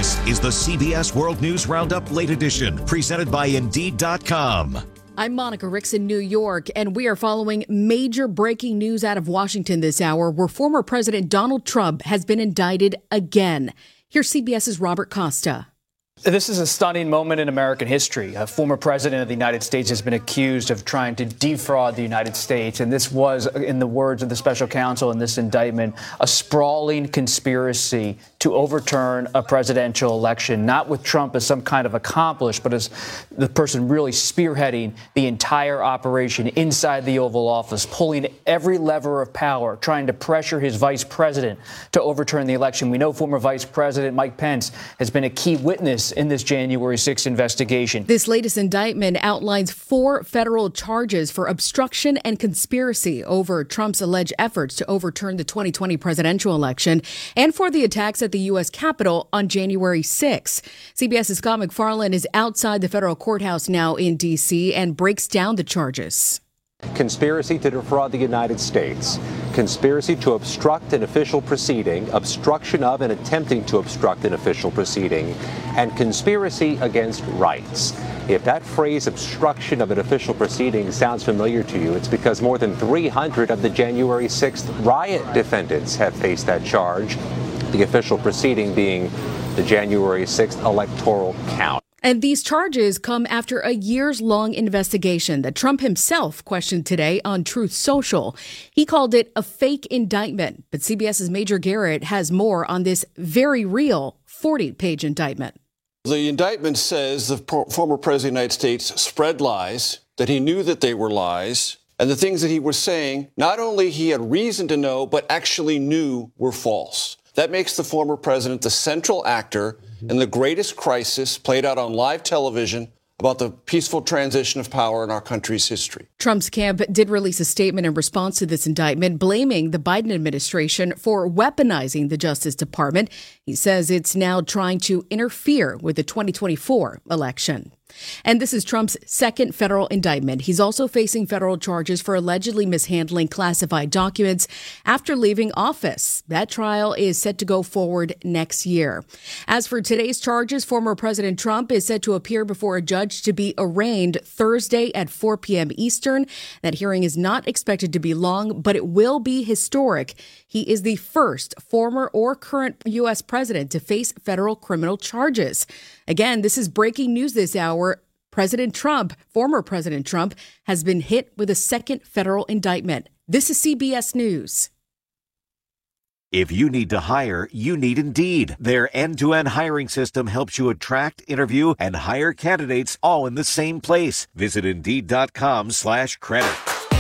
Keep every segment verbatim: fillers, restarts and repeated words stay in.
This is the C B S World News Roundup Late Edition, presented by Indeed dot com. I'm Monica Ricks in New York, and we are following major breaking news out of Washington this hour, where former President Donald Trump has been indicted again. Here's CBS's Robert Costa. This is a stunning moment in American history. A former president of the United States has been accused of trying to defraud the United States. And this was, in the words of the special counsel in this indictment, a sprawling conspiracy to overturn a presidential election, not with Trump as some kind of accomplice, but as the person really spearheading the entire operation inside the Oval Office, pulling every lever of power, trying to pressure his vice president to overturn the election. We know former Vice President Mike Pence has been a key witness in this January sixth investigation. This latest indictment outlines four federal charges for obstruction and conspiracy over Trump's alleged efforts to overturn the twenty twenty presidential election and for the attacks at the U S Capitol on January sixth. CBS's Scott MacFarlane is outside the federal courthouse now in D C and breaks down the charges. Conspiracy to defraud the United States, conspiracy to obstruct an official proceeding, obstruction of and attempting to obstruct an official proceeding, and conspiracy against rights. If that phrase, obstruction of an official proceeding, sounds familiar to you, it's because more than three hundred of the January sixth riot defendants have faced that charge, the official proceeding being the January sixth electoral count. And these charges come after a years-long investigation that Trump himself questioned today on Truth Social. He called it a fake indictment. But CBS's Major Garrett has more on this very real forty-page indictment. The indictment says the former president of the United States spread lies, that he knew that they were lies, and the things that he was saying, not only he had reason to know, but actually knew were false. That makes the former president the central actor in the greatest crisis played out on live television about the peaceful transition of power in our country's history. Trump's camp did release a statement in response to this indictment, blaming the Biden administration for weaponizing the Justice Department. He says it's now trying to interfere with the twenty twenty-four election. And this is Trump's second federal indictment. He's also facing federal charges for allegedly mishandling classified documents after leaving office. That trial is set to go forward next year. As for today's charges, former President Trump is set to appear before a judge to be arraigned Thursday at four p.m. Eastern. That hearing is not expected to be long, but it will be historic. He is the first former or current U S president to face federal criminal charges. Again, this is breaking news this hour. President Trump, former President Trump, has been hit with a second federal indictment. This is C B S News. If you need to hire, you need Indeed. Their end-to-end hiring system helps you attract, interview, and hire candidates all in the same place. Visit Indeed dot com slash credit.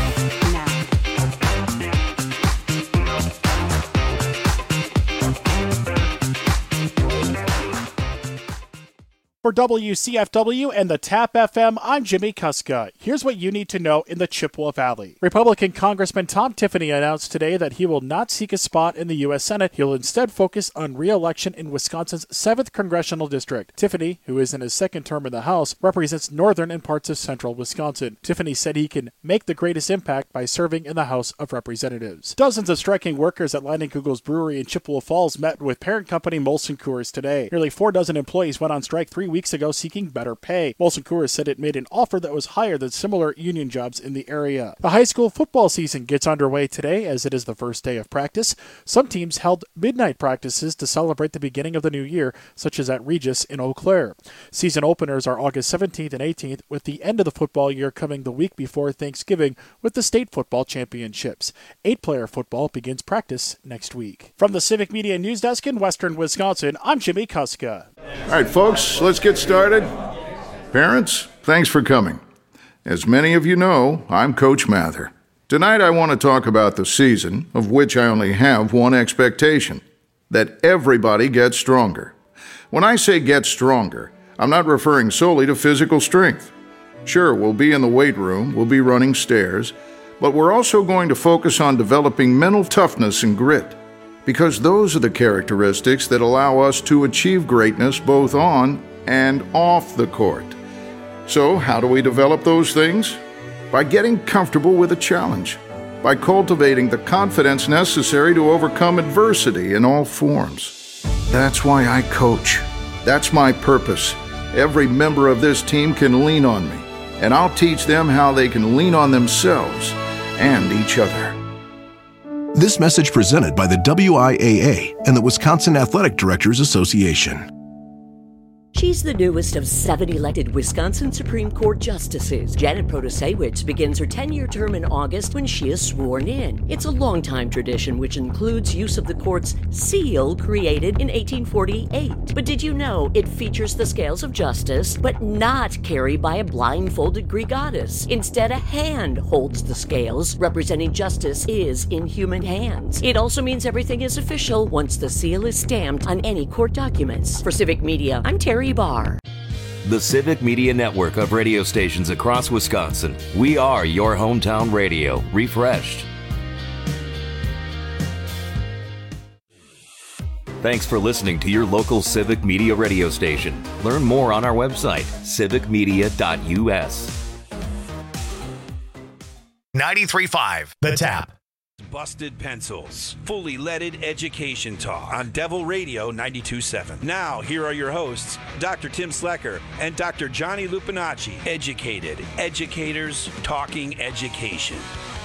For W C F W and the TAP F M, I'm Jimmy Kuska. Here's what you need to know in the Chippewa Valley. Republican Congressman Tom Tiffany announced today that he will not seek a spot in the U S Senate. He'll instead focus on re-election in Wisconsin's seventh Congressional District. Tiffany, who is in his second term in the House, represents northern and parts of central Wisconsin. Tiffany said he can make the greatest impact by serving in the House of Representatives. Dozens of striking workers at Leinenkugels Brewery in Chippewa Falls met with parent company Molson Coors today. Nearly four dozen employees went on strike three weeks ago seeking better pay. Molson Coors said it made an offer that was higher than similar union jobs in the area. The high school football season gets underway today as it is the first day of practice. Some teams held midnight practices to celebrate the beginning of the new year, such as at Regis in Eau Claire. Season openers are August seventeenth and eighteenth, with the end of the football year coming the week before Thanksgiving with the state football championships. Eight-player football begins practice next week. From the Civic Media News Desk in Western Wisconsin, I'm Jimmy Kuska. All right, folks, let's get started. Parents, thanks for coming. As many of you know, I'm Coach Mather. Tonight I want to talk about the season, of which I only have one expectation, that everybody gets stronger. When I say get stronger, I'm not referring solely to physical strength. Sure, we'll be in the weight room, we'll be running stairs, but we're also going to focus on developing mental toughness and grit, because those are the characteristics that allow us to achieve greatness both on and off the court. So, how do we develop those things? By getting comfortable with a challenge, by cultivating the confidence necessary to overcome adversity in all forms. That's why I coach. That's my purpose. Every member of this team can lean on me, and I'll teach them how they can lean on themselves and each other. This message presented by the W I A A and the Wisconsin Athletic Directors Association. She's the newest of seven elected Wisconsin Supreme Court justices. Janet Protasewicz begins her ten-year term in August when she is sworn in. It's a long-time tradition which includes use of the court's seal created in eighteen forty-eight. But did you know it features the scales of justice, but not carried by a blindfolded Greek goddess? Instead, a hand holds the scales, representing justice is in human hands. It also means everything is official once the seal is stamped on any court documents. For Civic Media, I'm Terry Barr. The Civic Media Network of radio stations across Wisconsin. We are your hometown radio, refreshed. Thanks for listening to your local Civic Media radio station. Learn more on our website, civic media dot u s. ninety-three point five The Tap. Busted Pencils, fully leaded education talk on Devil Radio ninety-two point seven. Now, here are your hosts, Doctor Tim Slecker and Doctor Johnny Lupinacci. Educated educators talking education.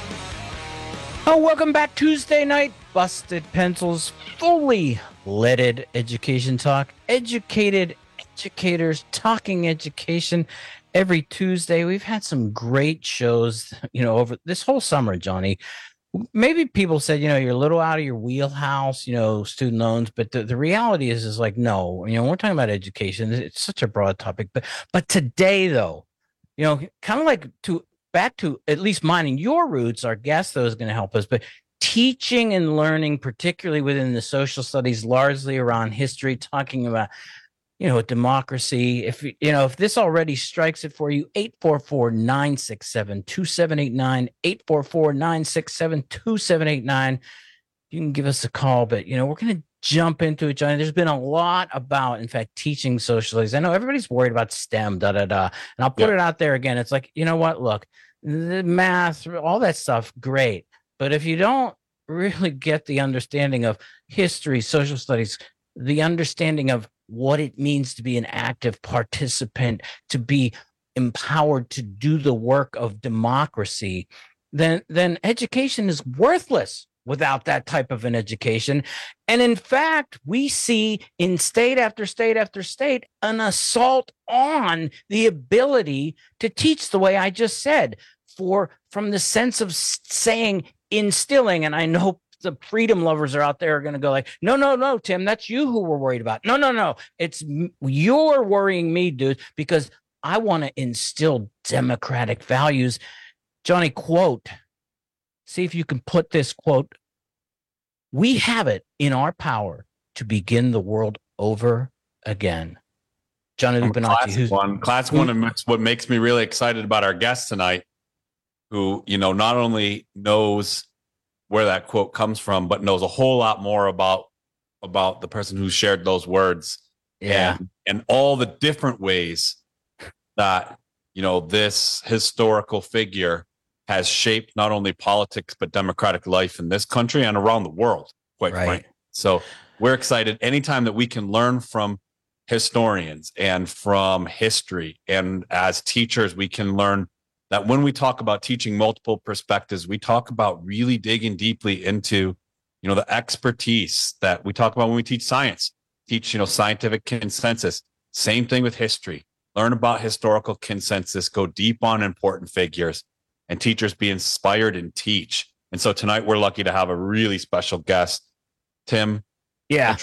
Oh, welcome back. Tuesday night, Busted Pencils, fully leaded education talk. Educated educators talking education. Every Tuesday, we've had some great shows, you know, over this whole summer, Johnny. Maybe people said, you know, you're a little out of your wheelhouse, you know, student loans, but the, the reality is, is like, no, you know, we're talking about education. It's such a broad topic, but, but today though, you know, kind of like to back to at least mining your roots, our guest though is going to help us, but teaching and learning, particularly within the social studies, largely around history, talking about, you know, democracy. If you know, if this already strikes it for you, eight four four, nine six seven, two seven eight nine, eight four four, nine six seven, two seven eight nine. You can give us a call, but, you know, we're going to jump into it, Johnny. There's been a lot about, in fact, teaching social studies. I know everybody's worried about STEM, da, da, da. And I'll put yeah. it out there again. It's like, you know what? Look, the math, all that stuff, great. But if you don't really get the understanding of history, social studies, the understanding of what it means to be an active participant, to be empowered to do the work of democracy, then, then education is worthless without that type of an education. And in fact, we see in state after state after state an assault on the ability to teach the way I just said, for from the sense of saying, instilling, and I know the freedom lovers are out there are going to go like, no, no, no, Tim, that's you who we're worried about. No, no, no. It's you're worrying me, dude, because I want to instill democratic values. Johnny, quote, see if you can put this quote. We have it in our power to begin the world over again. Johnny Lupinacci, who's one, class one, and it's what makes me really excited about our guest tonight, who, you know, not only knows where that quote comes from, but knows a whole lot more about about the person who shared those words. Yeah. And, and all the different ways that, you know, this historical figure has shaped not only politics, but democratic life in this country and around the world, quite right. frankly. So we're excited anytime that we can learn from historians and from history. And as teachers, we can learn that when we talk about teaching multiple perspectives, we talk about really digging deeply into, you know, the expertise that we talk about when we teach science, teach, you know, scientific consensus. Same thing with history. Learn about historical consensus, go deep on important figures, and teachers be inspired and teach. And so tonight we're lucky to have a really special guest, Tim. Yeah.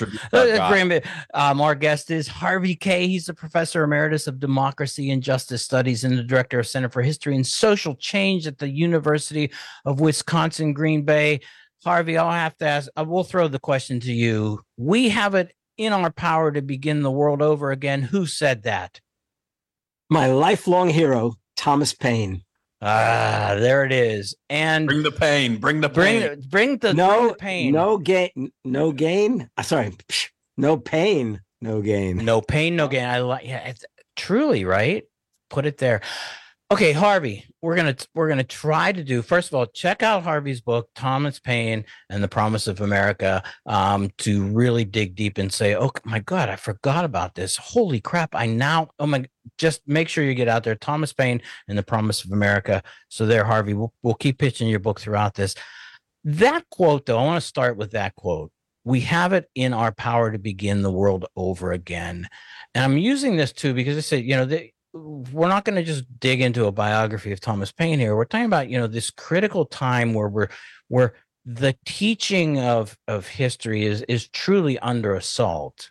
Um, our guest is Harvey Kaye. He's the professor emeritus of democracy and justice studies and the director of Center for History and Social Change at the University of Wisconsin, Green Bay. Harvey, I'll have to ask, uh, we'll throw the question to you. We have it in our power to begin the world over again. Who said that? My lifelong hero, Thomas Paine. Ah, there it is. And bring the pain, bring the bring, pain. Bring the, no, bring the pain. No gain, no gain. Uh, sorry, no pain, no gain. No pain, no gain. I like, yeah, it's truly right. Put it there. Okay, Harvey, we're gonna we're gonna try to do. First of all, check out Harvey's book, Thomas Paine and the Promise of America, um, to really dig deep and say, "Oh my God, I forgot about this. Holy crap! I now oh my." Just make sure you get out there, Thomas Paine and the Promise of America. So there, Harvey, we'll we'll keep pitching your book throughout this. That quote, though, I want to start with that quote. We have it in our power to begin the world over again, and I'm using this too because I said, you know, the. We're not going to just dig into a biography of Thomas Paine here. We're talking about, you know, this critical time where we're where the teaching of of history is is truly under assault.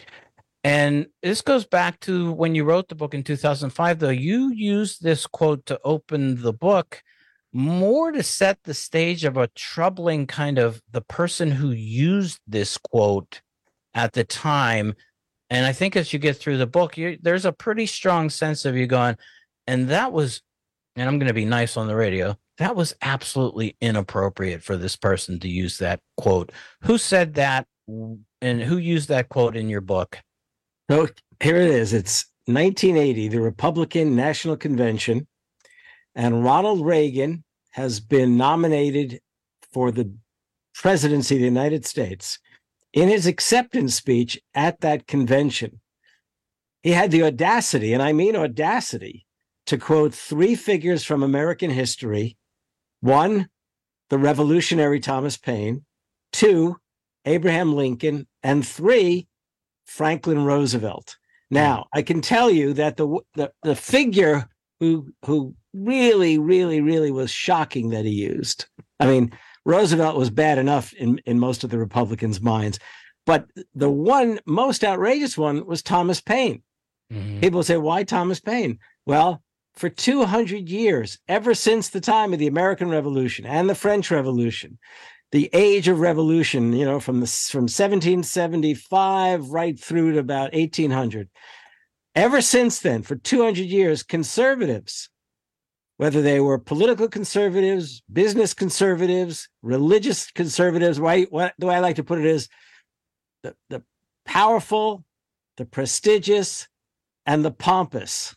And this goes back to when you wrote the book in two thousand five, though. You used this quote to open the book more to set the stage of a troubling kind of the person who used this quote at the time. And I think as you get through the book, you, there's a pretty strong sense of you going, and that was, and I'm going to be nice on the radio, that was absolutely inappropriate for this person to use that quote. Who said that, and who used that quote in your book? So here it is. It's nineteen eighty, the Republican National Convention, and Ronald Reagan has been nominated for the presidency of the United States. In his acceptance speech at that convention, he had the audacity, and I mean audacity, to quote three figures from American history. One, the revolutionary Thomas Paine. Two, Abraham Lincoln. And three, Franklin Roosevelt. Now, I can tell you that the the, the figure who who really, really, really was shocking that he used, I mean, Roosevelt was bad enough in, in most of the Republicans' minds, but the one most outrageous one was Thomas Paine. Mm-hmm. People say, why Thomas Paine? Well, for two hundred years, ever since the time of the American Revolution and the French Revolution, the age of revolution, you know, from the from seventeen seventy-five right through to about eighteen hundred, ever since then, for two hundred years, conservatives, whether they were political conservatives, business conservatives, religious conservatives, right? What the way I like to put it is the, the powerful, the prestigious, and the pompous.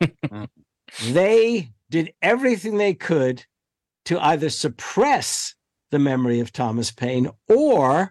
They did everything they could to either suppress the memory of Thomas Paine or,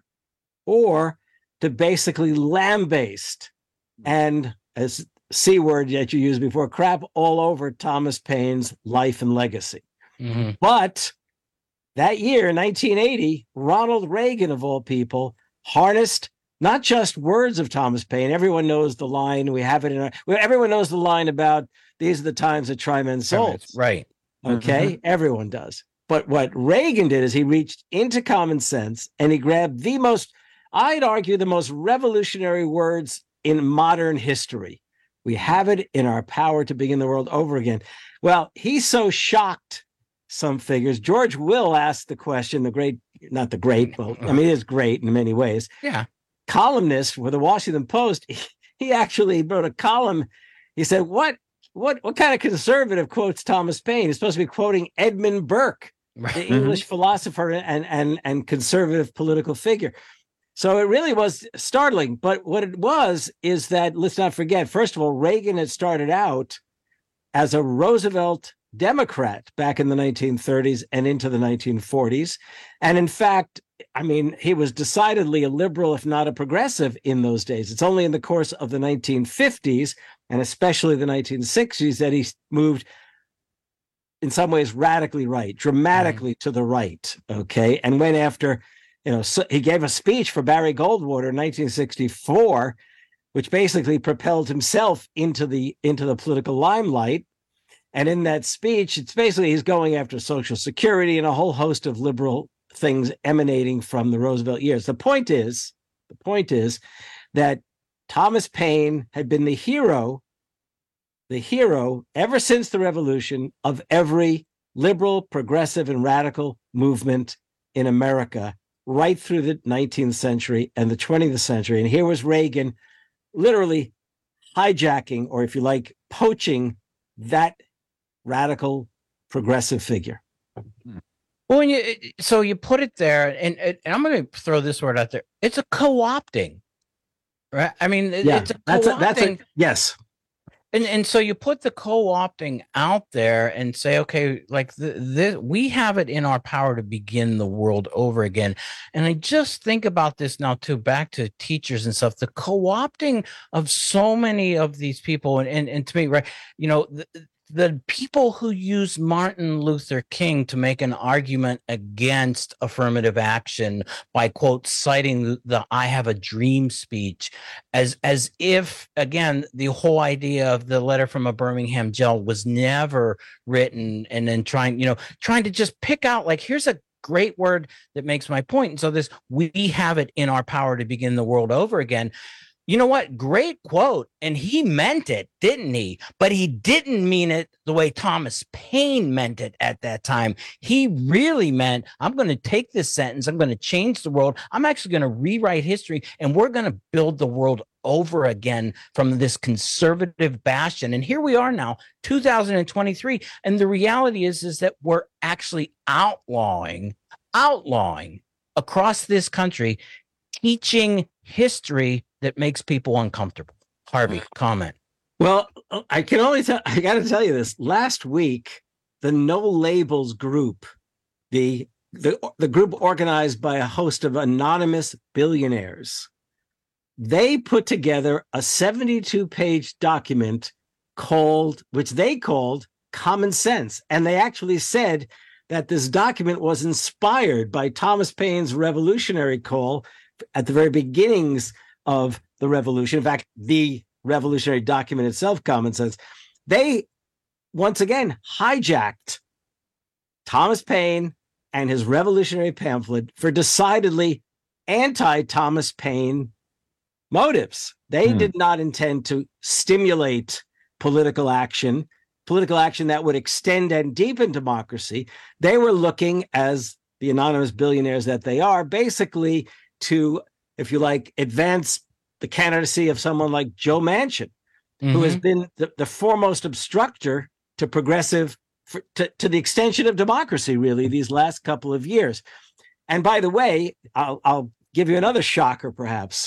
or to basically lambaste and, as C word that you used before, crap all over Thomas Paine's life and legacy. Mm-hmm. But that year, nineteen eighty, Ronald Reagan, of all people, harnessed not just words of Thomas Paine. Everyone knows the line. We have it in our, well, everyone knows the line about these are the times that try men's souls. Right. Okay. Mm-hmm. Everyone does. But what Reagan did is he reached into common sense and he grabbed the most, I'd argue, the most revolutionary words in modern history. We have it in our power to begin the world over again. Well, he's so shocked some figures. George Will asked the question, the great, not the great, well, I mean, it is great in many ways. Yeah. Columnist for the Washington Post, he, he actually wrote a column. He said, what, what, what kind of conservative quotes Thomas Paine? He's supposed to be quoting Edmund Burke, right. the English mm-hmm. philosopher and, and, and conservative political figure. So it really was startling. But what it was is that, let's not forget, first of all, Reagan had started out as a Roosevelt Democrat back in the nineteen thirties and into the nineteen forties. And in fact, I mean, he was decidedly a liberal, if not a progressive, in those days. It's only in the course of the nineteen fifties and especially the nineteen sixties that he moved in some ways radically right, dramatically mm. to the right, okay, and went after... You know, so he gave a speech for Barry Goldwater in nineteen sixty-four, which basically propelled himself into the into the political limelight. And in that speech, it's basically he's going after Social Security and a whole host of liberal things emanating from the Roosevelt years. The point is, the point is that Thomas Paine had been the hero, the hero ever since the revolution of every liberal, progressive, and radical movement in America, right through the nineteenth century and the twentieth century. And here was Reagan literally hijacking, or if you like, poaching that radical progressive figure. Well, when you, so you put it there, and, and I'm going to throw this word out there. It's a co-opting, right? I mean, yeah, it's a that's co-opting. a, that's a, yes. And and so you put the co-opting out there and say, okay, like the, the, we have it in our power to begin the world over again. And I just think about this now too, back to teachers and stuff, the co-opting of so many of these people. And, and, and to me, right, you know, the, the people who use Martin Luther King to make an argument against affirmative action by, quote, citing the I have a dream speech as, as if, again, the whole idea of the letter from a Birmingham jail was never written, and then trying, you know, trying to just pick out, like, here's a great word that makes my point. And so this, we have it in our power to begin the world over again. You know what? Great quote. And he meant it, didn't he? But he didn't mean it the way Thomas Paine meant it at that time. He really meant, I'm going to take this sentence, I'm going to change the world, I'm actually going to rewrite history, and we're going to build the world over again from this conservative bastion. And here we are now, two thousand twenty-three. And the reality is, is that we're actually outlawing, outlawing across this country, teaching history that makes people uncomfortable. Harvey, comment. Well, I can only tell, I got to tell you this. Last week, the No Labels group, the, the, the group organized by a host of anonymous billionaires, they put together a seventy-two page document called, which they called Common Sense. And they actually said that this document was inspired by Thomas Paine's revolutionary call at the very beginnings of the revolution. In fact, the revolutionary document itself, Common Sense, they once again hijacked Thomas Paine and his revolutionary pamphlet for decidedly anti-Thomas Paine motives. They hmm. did not intend to stimulate political action, political action that would extend and deepen democracy. They were looking, as the anonymous billionaires that they are, basically to, if you like, advance the candidacy of someone like Joe Manchin, mm-hmm. who has been the, the foremost obstructor to progressive, for, to, to the extension of democracy, really, these last couple of years. And by the way, I'll, I'll give you another shocker, perhaps.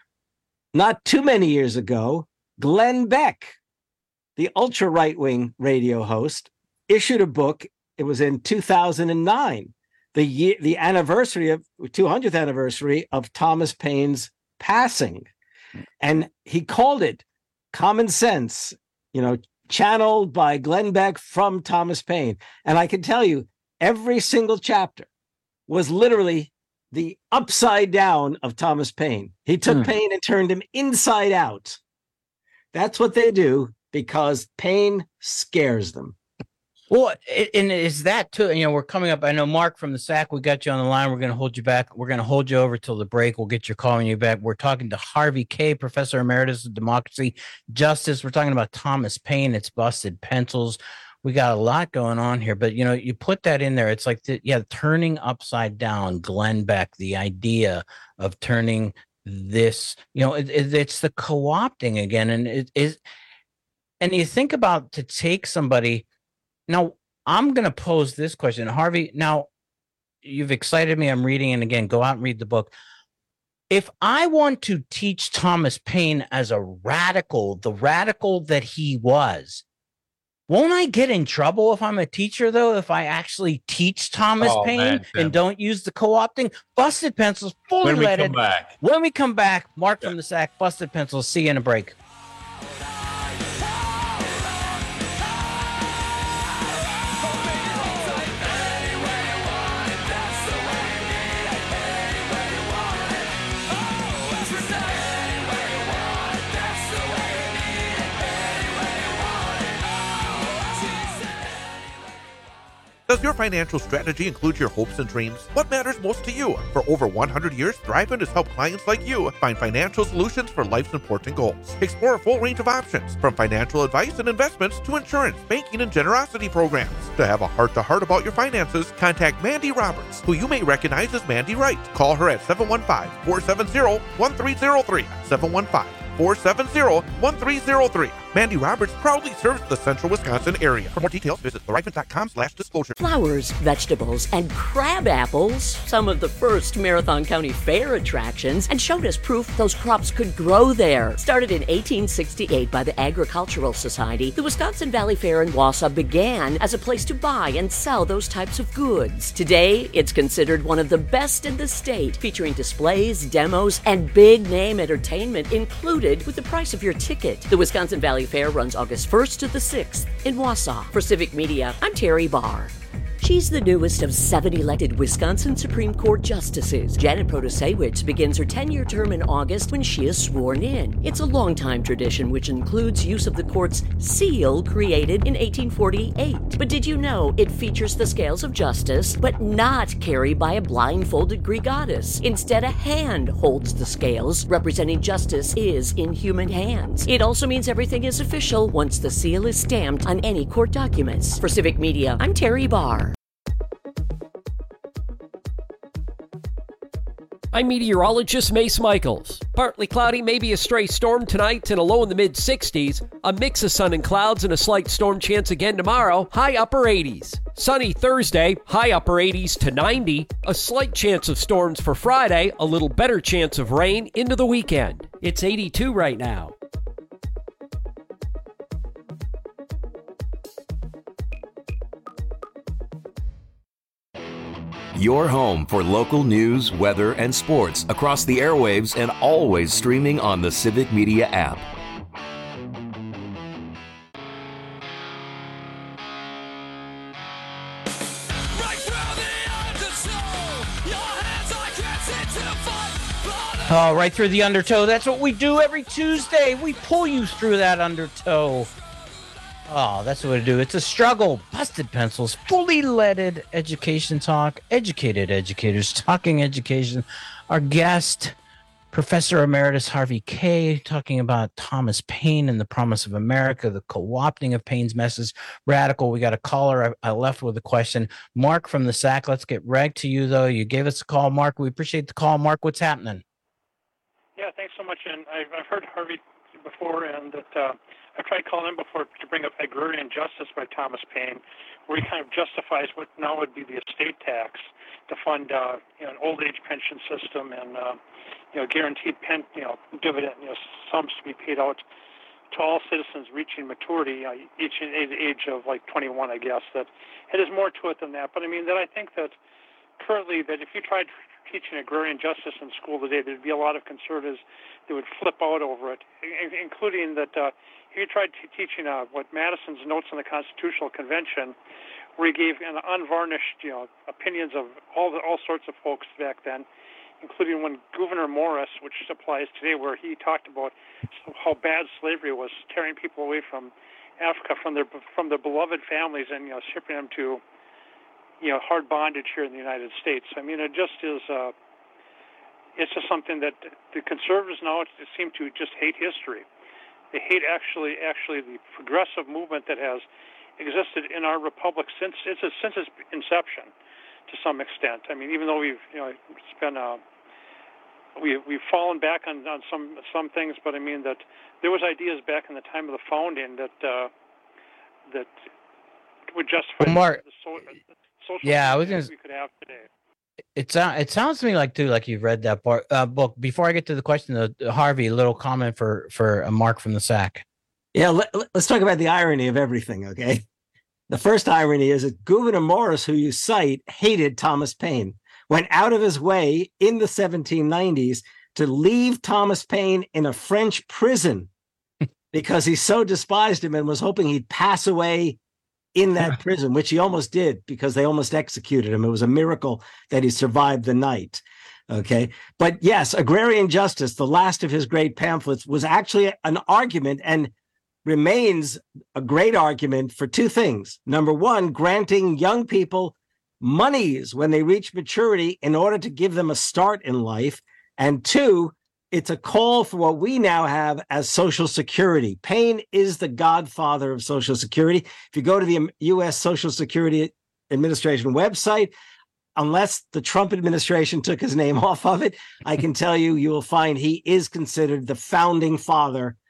Not too many years ago, Glenn Beck, the ultra right-wing radio host, issued a book. It was in two thousand nine. The year, the anniversary of two hundredth anniversary of Thomas Paine's passing. And he called it Common Sense, you know, channeled by Glenn Beck from Thomas Paine. And I can tell you, every single chapter was literally the upside down of Thomas Paine. He took hmm. Paine and turned him inside out. That's what they do because Paine scares them. Well, and is that too, you know, we're coming up. I know, Mark from the S A C, we got you on the line. We're going to hold you back. We're going to hold you over till the break. We'll get your calling you back. We're talking to Harvey Kaye, Professor Emeritus of Democracy, Justice. We're talking about Thomas Paine. It's busted pencils. We got a lot going on here, but, you know, you put that in there. It's like, the, yeah, turning upside down, Glenn Beck, the idea of turning this, you know, it, it, it's the co-opting again. And it is, and you think about to take somebody. Now, I'm going to pose this question. Harvey, now, you've excited me. I'm reading, and again, go out and read the book. If I want to teach Thomas Paine as a radical, the radical that he was, won't I get in trouble if I'm a teacher, though, if I actually teach Thomas oh, Paine man, and don't use the co-opting? Busted Pencils, fully when leaded. We come back. When we come back, Mark yeah. from the S A C, Busted Pencils. See you in a break. Does your financial strategy include your hopes and dreams? What matters most to you? For over one hundred years, Thrivent has helped clients like you find financial solutions for life's important goals. Explore a full range of options, from financial advice and investments to insurance, banking, and generosity programs. To have a heart-to-heart about your finances, contact Mandy Roberts, who you may recognize as Mandy Wright. Call her at seven one five, four seven zero, one three zero three, seven one five, four seven zero, one three zero three. Mandy Roberts proudly serves the central Wisconsin area. For more details, visit thriveant.com slash disclosure. Flowers, vegetables, and crab apples, some of the first Marathon County Fair attractions, and showed us proof those crops could grow there. Started in eighteen sixty-eight by the Agricultural Society, the Wisconsin Valley Fair in Wausau began as a place to buy and sell those types of goods. Today, it's considered one of the best in the state, featuring displays, demos, and big-name entertainment included with the price of your ticket. The Wisconsin Valley Fair runs August first to the sixth in Wausau. For Civic Media, I'm Terry Barr. She's the newest of seven elected Wisconsin Supreme Court justices. Janet Protasewicz begins her ten-year term in August when she is sworn in. It's a long-time tradition which includes use of the court's seal created in eighteen forty-eight. But did you know it features the scales of justice, but not carried by a blindfolded Greek goddess? Instead, a hand holds the scales, representing justice is in human hands. It also means everything is official once the seal is stamped on any court documents. For Civic Media, I'm Terry Barr. I'm meteorologist Mace Michaels. Partly cloudy, maybe a stray storm tonight and a low in the mid sixties. A mix of sun and clouds and a slight storm chance again tomorrow, high upper eighties. Sunny Thursday, high upper eighties to ninety. A slight chance of storms for Friday, a little better chance of rain into the weekend. It's eighty-two right now. Your home for local news, weather, and sports across the airwaves and always streaming on the Civic Media app. Oh, right through the undertow. That's what we do every Tuesday. We pull you through that undertow. Oh, that's what we do. It's a struggle. Busted Pencils, fully leaded education talk, educated educators talking education. Our guest, Professor Emeritus Harvey Kaye, talking about Thomas Paine and the Promise of America, the co-opting of Paine's message. Radical. We got a caller. I, I left with a question. Mark from the S A C. Let's get right to you, though. You gave us a call, Mark. We appreciate the call. Mark, what's happening? Yeah, thanks so much. And I've, I've heard Harvey before, and that uh, I've tried calling in before to bring up Agrarian Justice by Thomas Paine, where he kind of justifies what now would be the estate tax to fund uh, you know, an old age pension system and uh, you know guaranteed pen, you know dividend you know sums to be paid out to all citizens reaching maturity, uh, each at the age of like twenty-one, I guess. That it is more to it than that. But I mean that I think that currently that if you tried teaching agrarian justice in school today, there'd be a lot of conservatives that would flip out over it, including that uh, if you tried t- teaching uh, what Madison's Notes on the Constitutional Convention, where he gave an unvarnished, you know, opinions of all the, all sorts of folks back then, including when Gouverneur Morris, which applies today, where he talked about how bad slavery was, tearing people away from Africa, from their from their beloved families, and you know, shipping them to you know, hard bondage here in the United States. I mean, it just is, uh, it's just something that the conservatives now seem to just hate history. They hate actually, actually the progressive movement that has existed in our republic since its, since its inception to some extent. I mean, even though we've, you know, it's been, uh, we, we've fallen back on, on some, some things, but I mean that there was ideas back in the time of the founding that, uh, that would justify well, Mark, the, so, social yeah, I was gonna, we could have today. It, it sounds to me like, too, like you've read that bar, uh, book. Before I get to the question, uh, Harvey, a little comment for, for uh, Mark from the S A C. Yeah, let, let's talk about the irony of everything, okay? The first irony is that Gouverneur Morris, who you cite, hated Thomas Paine, went out of his way in the seventeen nineties to leave Thomas Paine in a French prison because he so despised him and was hoping he'd pass away in that prison, which he almost did because they almost executed him. It was a miracle that he survived the night. Okay. But yes, Agrarian Justice, the last of his great pamphlets, was actually an argument and remains a great argument for two things. Number one, granting young people monies when they reach maturity in order to give them a start in life. And two, it's a call for what we now have as Social Security. Paine is the godfather of Social Security. If you go to the U S Social Security Administration website, unless the Trump administration took his name off of it, I can tell you, you will find he is considered the founding father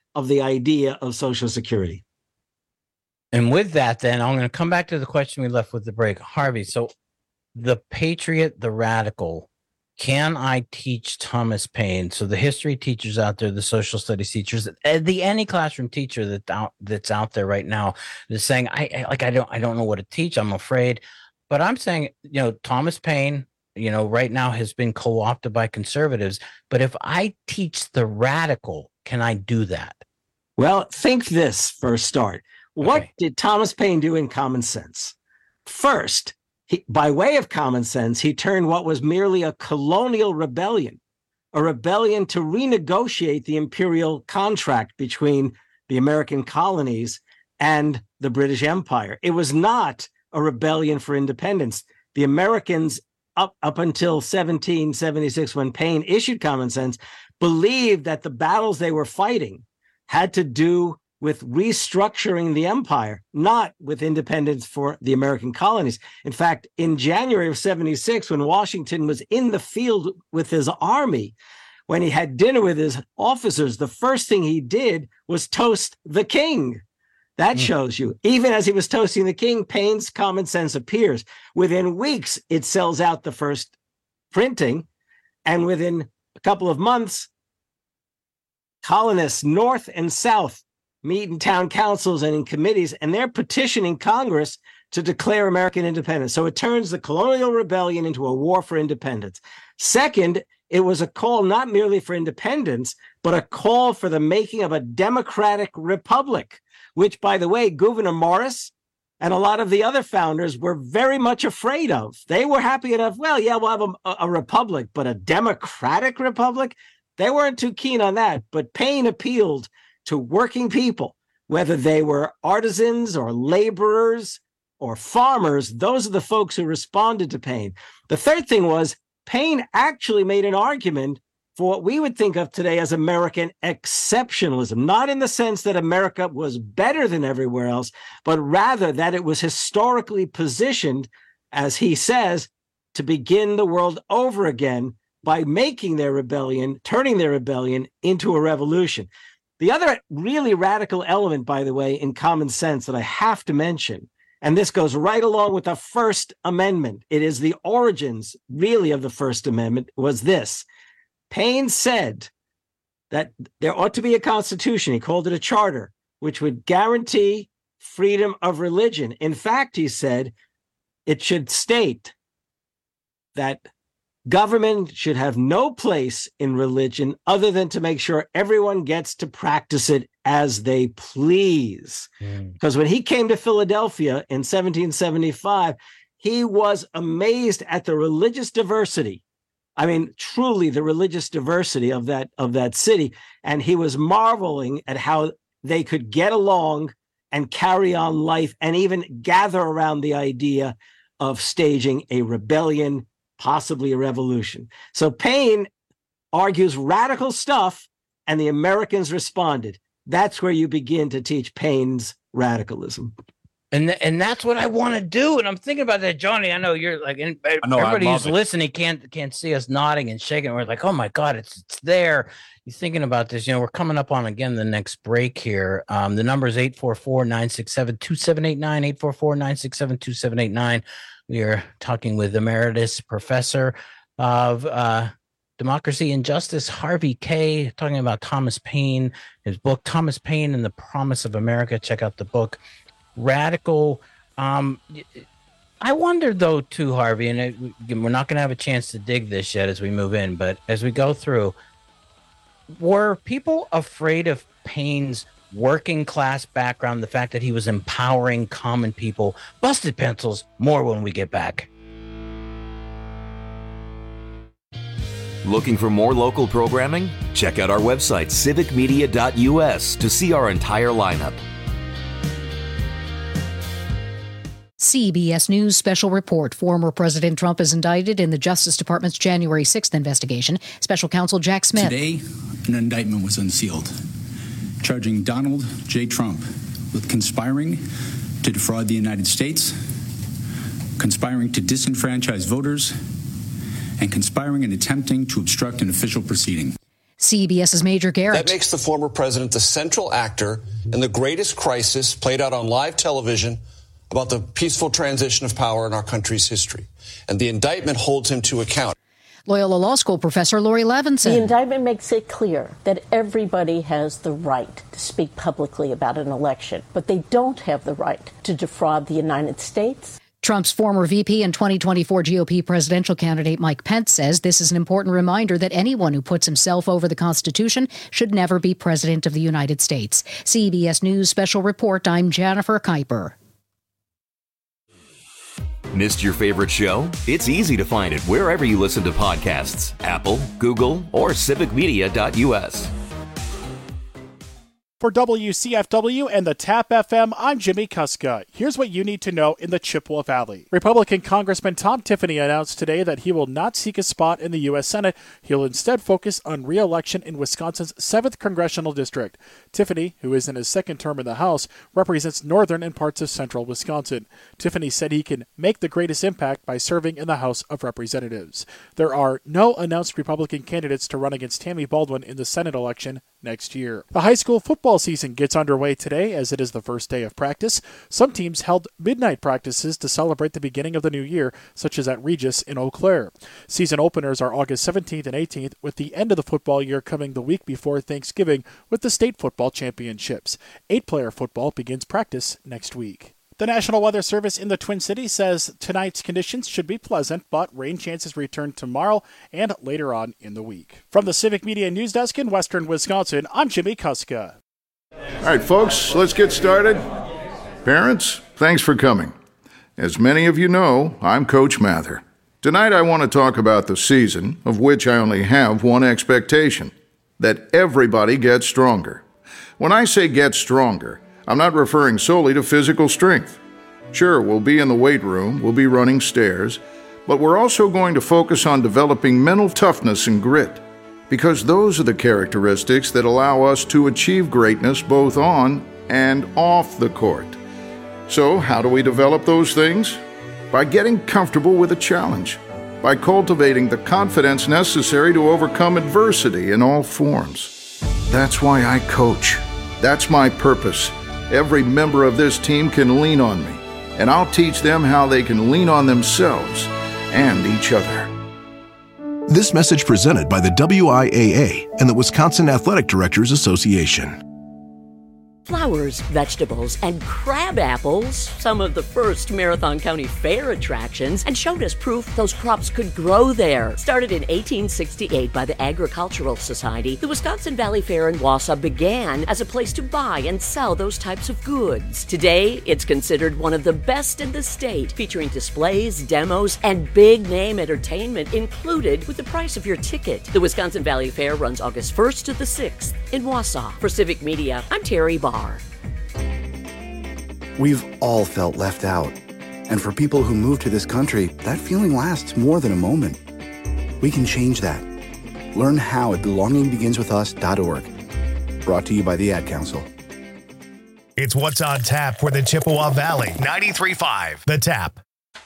of the idea of Social Security. And with that, then I'm going to come back to the question we left with the break. Harvey, so the patriot, the radical, can I teach Thomas Paine? So the history teachers out there, the social studies teachers, the any classroom teacher that out, that's out there right now is saying, I, I like, I don't, I don't know what to teach. I'm afraid, but I'm saying, you know, Thomas Paine, you know, right now has been co-opted by conservatives. But if I teach the radical, can I do that? Well, think this for a start. What okay. did Thomas Paine do in Common Sense? First, He, by way of common sense, he turned what was merely a colonial rebellion, a rebellion to renegotiate the imperial contract between the American colonies and the British Empire. It was not a rebellion for independence. The Americans, up, up until seventeen seventy-six, when Paine issued Common Sense, believed that the battles they were fighting had to do with restructuring the empire, not with independence for the American colonies. In fact, in January of seventy-six, when Washington was in the field with his army, when he had dinner with his officers, the first thing he did was toast the king. That mm. shows you, even as he was toasting the king, Paine's Common Sense appears. Within weeks, it sells out the first printing, and within a couple of months, colonists north and south meet in town councils and in committees, and they're petitioning Congress to declare American independence. So it turns the colonial rebellion into a war for independence. Second, it was a call not merely for independence, but a call for the making of a democratic republic, which, by the way, Gouverneur Morris and a lot of the other founders were very much afraid of. They were happy enough, well, yeah, we'll have a, a republic, but a democratic republic? They weren't too keen on that. But Paine appealed to working people, whether they were artisans or laborers or farmers. Those are the folks who responded to Paine. The third thing was Paine actually made an argument for what we would think of today as American exceptionalism, not in the sense that America was better than everywhere else, but rather that it was historically positioned, as he says, to begin the world over again by making their rebellion, turning their rebellion into a revolution. The other really radical element, by the way, in Common Sense that I have to mention, and this goes right along with the First Amendment, it is the origins, really, of the First Amendment, was this. Paine said that there ought to be a constitution, he called it a charter, which would guarantee freedom of religion. In fact, he said, it should state that government should have no place in religion other than to make sure everyone gets to practice it as they please. Mm. Because when he came to Philadelphia in seventeen seventy-five, he was amazed at the religious diversity. I mean, truly the religious diversity of that, of that city. And he was marveling at how they could get along and carry on life and even gather around the idea of staging a rebellion, possibly a revolution. So Paine argues radical stuff, and the Americans responded. That's where you begin to teach Paine's radicalism. And th- and that's what I want to do. And I'm thinking about that, Johnny. I know you're like, and know, everybody who's it. listening can't can't see us nodding and shaking. We're like, oh my God, it's it's there. You're thinking about this. You know, we're coming up on again the next break here. Um, the number is eight four four, nine six seven, two seven eight nine, eight four four, nine six seven, two seven eight nine. We are talking with Emeritus Professor of uh, Democracy and Justice, Harvey Kaye, talking about Thomas Paine, his book, Thomas Paine and the Promise of America. Check out the book. Radical. Um, I wonder, though, too, Harvey, and it, we're not going to have a chance to dig this yet as we move in, but as we go through, were people afraid of Paine's working class background, the fact that he was empowering common people? Busted Pencils, more when we get back. Looking for more local programming? Check out our website, civic media dot u s, to see our entire lineup. C B S News special report. Former President Trump is indicted in the Justice Department's January sixth investigation. Special counsel Jack Smith. Today, an indictment was unsealed, charging Donald J. Trump with conspiring to defraud the United States, conspiring to disenfranchise voters, and conspiring and attempting to obstruct an official proceeding. C B S's Major Garrett. That makes the former president the central actor in the greatest crisis played out on live television about the peaceful transition of power in our country's history. And the indictment holds him to account. Loyola Law School professor Lori Levinson. The indictment makes it clear that everybody has the right to speak publicly about an election, but they don't have the right to defraud the United States. Trump's former V P and twenty twenty-four G O P presidential candidate Mike Pence says this is an important reminder that anyone who puts himself over the Constitution should never be president of the United States. C B S News Special Report, I'm Jennifer Kuiper. Missed your favorite show? It's easy to find it wherever you listen to podcasts. Apple, Google, or civic media dot U S. For W C F W and the TAP F M, I'm Jimmy Kuska. Here's what you need to know in the Chippewa Valley. Republican Congressman Tom Tiffany announced today that he will not seek a spot in the U S Senate. He'll instead focus on re-election in Wisconsin's seventh Congressional District. Tiffany, who is in his second term in the House, represents northern and parts of central Wisconsin. Tiffany said he can make the greatest impact by serving in the House of Representatives. There are no announced Republican candidates to run against Tammy Baldwin in the Senate election next year. The high school football season gets underway today as it is the first day of practice. Some teams held midnight practices to celebrate the beginning of the new year, such as at Regis in Eau Claire. Season openers are August seventeenth and eighteenth, with the end of the football year coming the week before Thanksgiving with the state football championships. Eight-player football begins practice next week. The National Weather Service in the Twin Cities says tonight's conditions should be pleasant, but rain chances return tomorrow and later on in the week. From the Civic Media News Desk in Western Wisconsin, I'm Jimmy Kuska. All right, folks, let's get started. Parents, thanks for coming. As many of you know, I'm Coach Mather. Tonight I want to talk about the season, of which I only have one expectation: that everybody gets stronger. When I say get stronger, I'm not referring solely to physical strength. Sure, we'll be in the weight room, we'll be running stairs, but we're also going to focus on developing mental toughness and grit, because those are the characteristics that allow us to achieve greatness both on and off the court. So, how do we develop those things? By getting comfortable with a challenge, by cultivating the confidence necessary to overcome adversity in all forms. That's why I coach. That's my purpose. Every member of this team can lean on me, and I'll teach them how they can lean on themselves and each other. This message presented by the W I A A and the Wisconsin Athletic Directors Association. Flowers, vegetables, and crab apples, some of the first Marathon County Fair attractions, and showed us proof those crops could grow there. Started in eighteen sixty-eight by the Agricultural Society, the Wisconsin Valley Fair in Wausau began as a place to buy and sell those types of goods. Today, it's considered one of the best in the state, featuring displays, demos, and big-name entertainment included with the price of your ticket. The Wisconsin Valley Fair runs August first to the sixth in Wausau. For Civic Media, I'm Terry Barr. We've all felt left out. And for people who move to this country, that feeling lasts more than a moment. We can change that. Learn how at belonging begins with us dot org. Brought to you by the Ad Council. It's What's on Tap for the Chippewa Valley. ninety-three point five The Tap.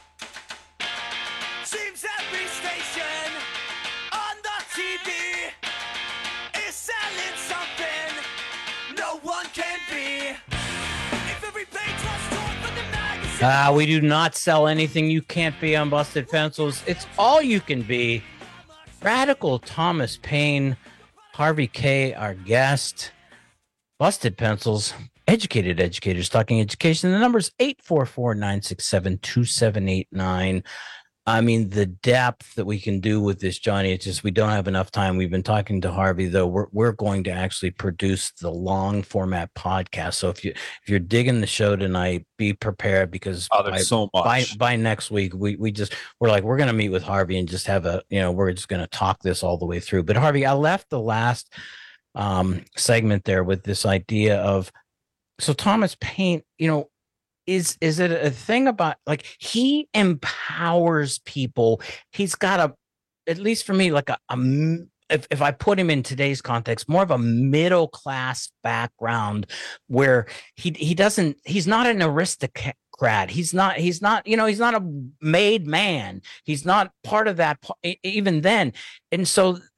Seems every station on the T V is selling something no one can be. If every page was torn from the magazine. Uh, we do not sell anything you can't be on Busted Pencils. It's all you can be. Radical Thomas Paine, Harvey K., our guest. Busted Pencils, educated educators talking education. The number's eight four four, nine six seven, two seven eight nine. I mean, the depth that we can do with this, Johnny, it's just we don't have enough time. We've been talking to Harvey, though. We're we're going to actually produce the long format podcast. So if you if you're digging the show tonight, be prepared, because oh, there's by, so much. by by next week, we we just we're like we're gonna meet with Harvey and just have a you know we're just gonna talk this all the way through. But Harvey, I left the last um, segment there with this idea of so Thomas Paine, you know. Is is it a thing about like he empowers people? He's got a, at least for me, like a, a if, if I put him in today's context, more of a middle class background where he he doesn't he's not an aristocrat. He's not he's not you know he's not a made man. He's not part of that even then. And so the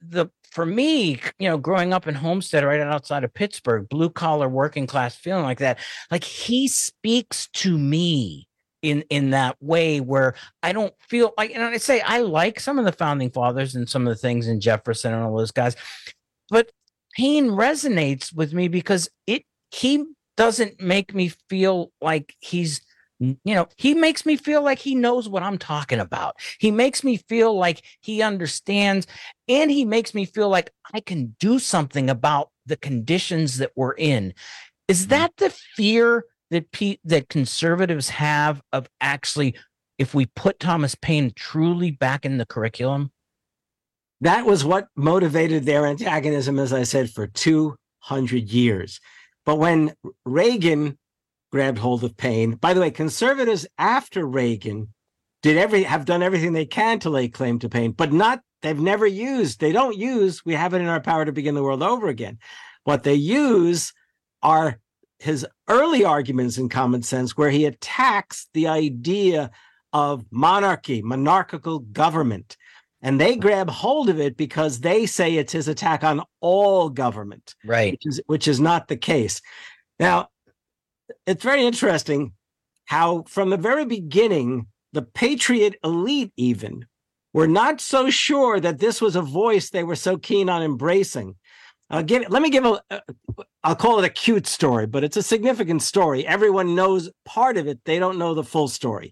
for me, you know, growing up in Homestead, right outside of Pittsburgh, blue collar, working class feeling like that, like he speaks to me in in that way where I don't feel like, and I say I like some of the founding fathers and some of the things in Jefferson and all those guys, but Paine resonates with me because it he doesn't make me feel like he's, you know, he makes me feel like he knows what I'm talking about. He makes me feel like he understands, and he makes me feel like I can do something about the conditions that we're in. Is that the fear that P- that conservatives have of actually, if we put Thomas Paine truly back in the curriculum? That was what motivated their antagonism, as I said, for two hundred years. But when Reagan grabbed hold of Paine, by the way, conservatives after Reagan did every have done everything they can to lay claim to Paine, but not, they've never used, they don't use, we have it in our power to begin the world over again. What they use are his early arguments in Common Sense, where he attacks the idea of monarchy, monarchical government. And they grab hold of it because they say it's his attack on all government, right? Which is, which is not the case. Now, it's very interesting how from the very beginning, the patriot elite even were not so sure that this was a voice they were so keen on embracing. Uh, give, let me give a, a, I'll call it a cute story, but it's a significant story. Everyone knows part of it. They don't know the full story.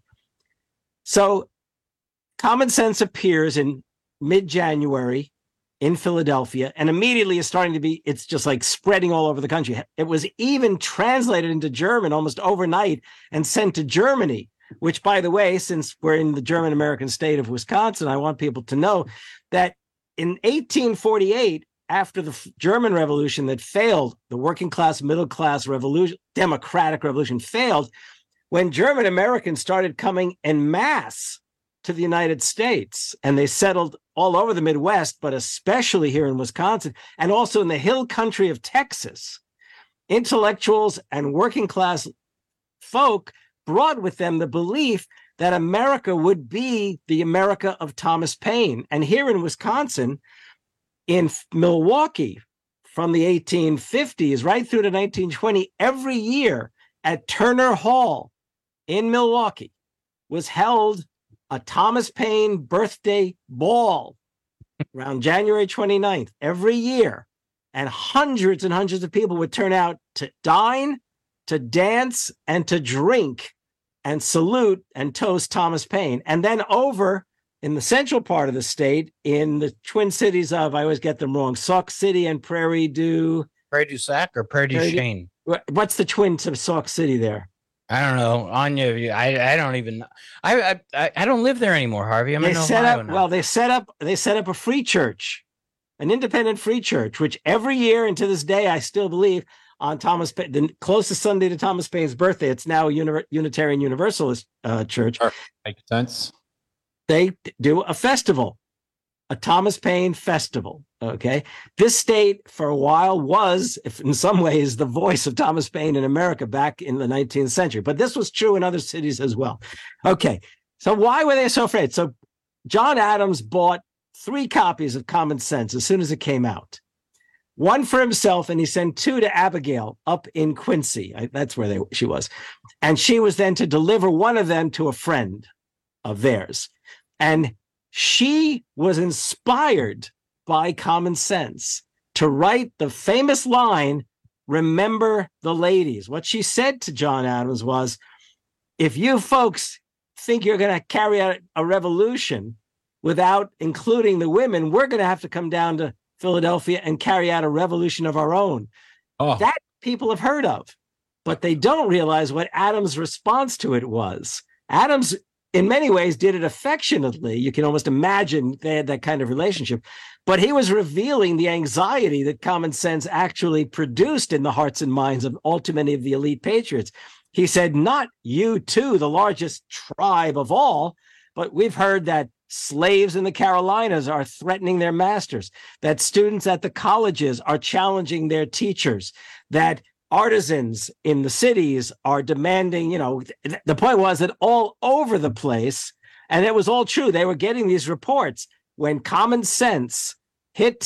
So Common Sense appears in mid-January in Philadelphia, and immediately is starting to be, it's just like spreading all over the country. It was even translated into German almost overnight and sent to Germany, which, by the way, since we're in the German-American state of Wisconsin, I want people to know that in eighteen forty-eight, after the German Revolution that failed, the working class, middle class revolution, democratic revolution failed, when German Americans started coming en masse to the United States, and they settled all over the Midwest, but especially here in Wisconsin, and also in the hill country of Texas, intellectuals and working class folk brought with them the belief that America would be the America of Thomas Paine. And here in Wisconsin, in Milwaukee, from the eighteen fifties right through to nineteen twenty, every year at Turner Hall in Milwaukee was held a Thomas Paine birthday ball around January twenty-ninth every year. And hundreds and hundreds of people would turn out to dine, to dance, and to drink and salute and toast Thomas Paine. And then over in the central part of the state, in the Twin Cities of, I always get them wrong, Sauk City and Prairie du... Prairie du Sac or Prairie du Chien? What's the twin to Sauk City there? I don't know. Anya, I I don't even. I I I don't live there anymore, Harvey. I'm they in set Ohio up now. well. They set up they set up a free church, an independent free church, which every year and to this day I still believe on Thomas Paine, the closest Sunday to Thomas Paine's birthday. It's now a uni- Unitarian Universalist uh, church. Sure. Makes sense. They do a festival, a Thomas Paine festival. Okay, this state for a while was, if in some ways, the voice of Thomas Paine in America back in the nineteenth century. But this was true in other cities as well. Okay, so why were they so afraid? So John Adams bought three copies of Common Sense as soon as it came out. One for himself, and he sent two to Abigail up in Quincy. I, that's where they, she was. And she was then to deliver one of them to a friend of theirs. And she was inspired by Common Sense to write the famous line, "Remember the ladies." What she said to John Adams was, if you folks think you're going to carry out a revolution without including the women, we're going to have to come down to Philadelphia and carry out a revolution of our own. Oh. That people have heard of, but they don't realize what Adams' response to it was. Adams, in many ways, did it affectionately. You can almost imagine they had that kind of relationship. But he was revealing the anxiety that Common Sense actually produced in the hearts and minds of all too many of the elite patriots. He said, not you two, the largest tribe of all, but we've heard that slaves in the Carolinas are threatening their masters, that students at the colleges are challenging their teachers, that artisans in the cities are demanding, you know, th- the point was that all over the place, and it was all true, they were getting these reports when Common Sense hit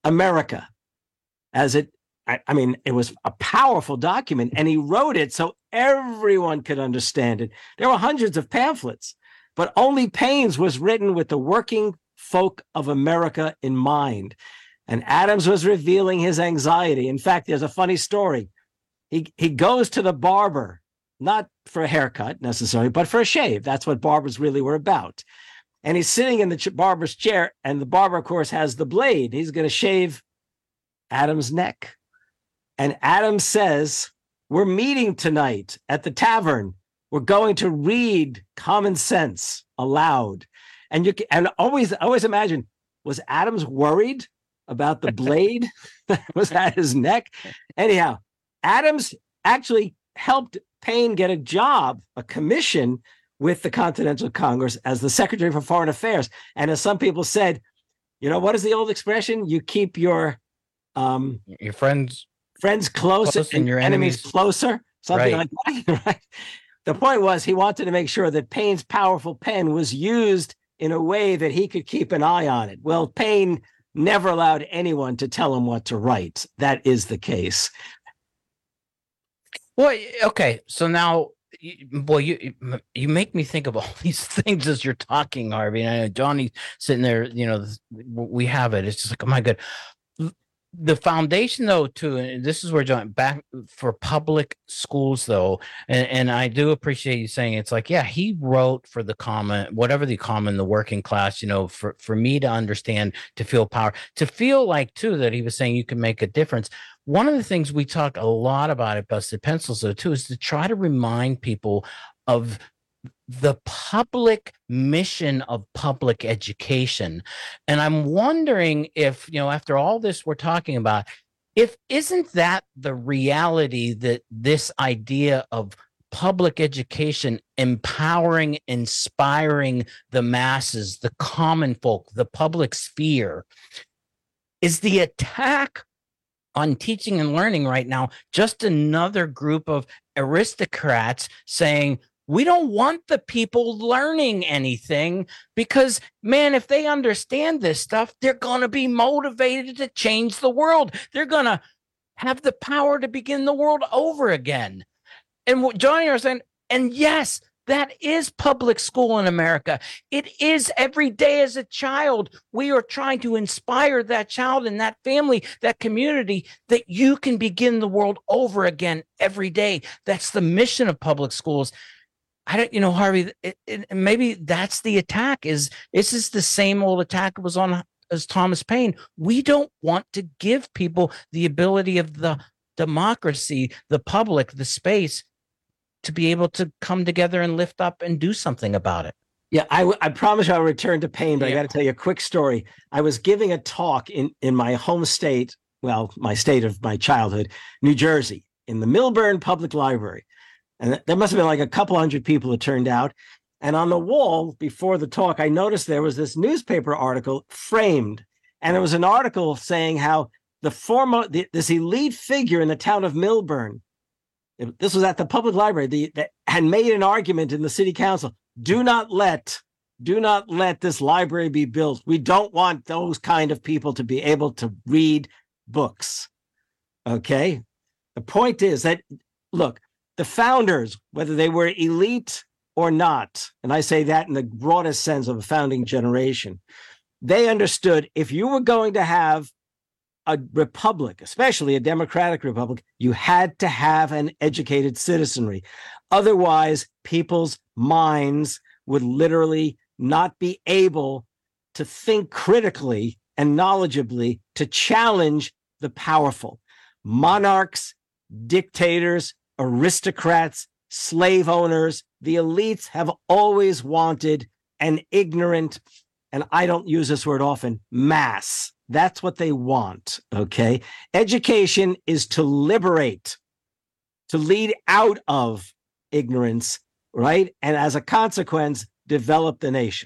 America, as it, I, I mean, it was a powerful document, and he wrote it so everyone could understand it. There were hundreds of pamphlets, but only Paine's was written with the working folk of America in mind. And Adams was revealing his anxiety. In fact, there's a funny story. He, he goes to the barber, not for a haircut necessarily, but for a shave. That's what barbers really were about. And he's sitting in the ch- barber's chair, and the barber, of course, has the blade. He's going to shave Adams' neck. And Adams says, we're meeting tonight at the tavern. We're going to read Common Sense aloud. And you can, and always, always imagine, was Adams worried about the blade that was at his neck? Anyhow, Adams actually helped Paine get a job, a commission with the Continental Congress as the Secretary for Foreign Affairs. And as some people said, you know, what is the old expression? You keep your um, your friends friends close, close and and your enemies, enemies closer, something right. like that. Right? The point was he wanted to make sure that Paine's powerful pen was used in a way that he could keep an eye on it. Well, Paine never allowed anyone to tell him what to write. That is the case. Well, okay, so now, boy, you you make me think of all these things as you're talking, Harvey. And I know Johnny's sitting there, you know, we have it. It's just like, oh my God. The foundation, though, too, and this is where John, back for public schools, though, and, and I do appreciate you saying it's like, yeah, he wrote for the common, whatever the common, the working class, you know, for, for me to understand, to feel power, to feel like, too, that he was saying you can make a difference. One of the things we talk a lot about at Busted Pencils, though, too, is to try to remind people of the public mission of public education. And I'm wondering if, you know, after all this we're talking about, if isn't that the reality, that this idea of public education empowering, inspiring the masses, the common folk, the public sphere, is the attack on teaching and learning right now just another group of aristocrats saying, we don't want the people learning anything because, man, if they understand this stuff, they're going to be motivated to change the world. They're going to have the power to begin the world over again. And what Johnny was saying, and yes, that is public school in America. It is every day as a child. We are trying to inspire that child and that family, that community, that you can begin the world over again every day. That's the mission of public schools. I don't, you know, Harvey, it, it, maybe that's the attack. Is this is the same old attack was on as Thomas Paine. We don't want to give people the ability of the democracy, the public, the space to be able to come together and lift up and do something about it. Yeah, I, w- I promise you I'll return to Paine, but Yeah. I got to tell you a quick story. I was giving a talk in, in my home state, well, my state of my childhood, New Jersey, in the Milburn Public Library. And there must have been like a couple hundred people that turned out. And on the wall before the talk, I noticed there was this newspaper article framed. And there was an article saying how the former, the, this elite figure in the town of Milburn, this was at the public library, the, that had made an argument in the city council. Do not let, do not let this library be built. We don't want those kind of people to be able to read books. Okay. The point is that, look, the founders, whether they were elite or not, and I say that in the broadest sense of a founding generation, they understood if you were going to have a republic, especially a democratic republic, you had to have an educated citizenry. Otherwise, people's minds would literally not be able to think critically and knowledgeably to challenge the powerful. Monarchs, dictators, aristocrats, slave owners, the elites have always wanted an ignorant, and I don't use this word often, mass. That's what they want, okay? Education is to liberate, to lead out of ignorance, right? And as a consequence, develop the nation.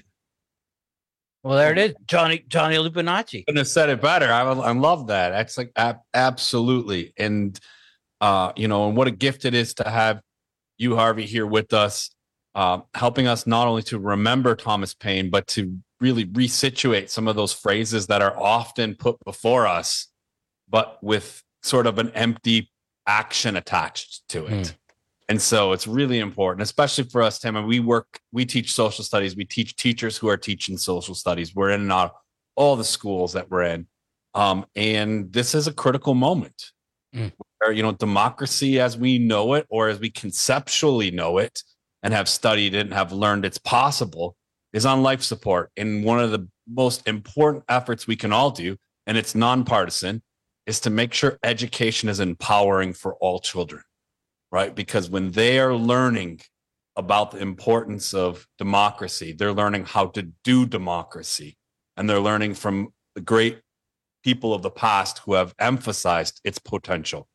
Well, there it is, Johnny Johnny Lupinacci. Couldn't have said it better. I, I love that. It's like ab- absolutely, and uh, you know, and what a gift it is to have you, Harvey, here with us, uh, helping us not only to remember Thomas Paine, but to really resituate some of those phrases that are often put before us, but with sort of an empty action attached to it. Mm. And so it's really important, especially for us, Tim, and we work, we teach social studies. We teach teachers who are teaching social studies. We're in all, all the schools that we're in. Um, and this is a critical moment mm. where, you know, democracy as we know it, or as we conceptually know it and have studied it and have learned it's possible, is on life support. And one of the most important efforts we can all do, and it's nonpartisan, is to make sure education is empowering for all children, right? Because when they are learning about the importance of democracy, they're learning how to do democracy, and they're learning from the great people of the past who have emphasized its potential.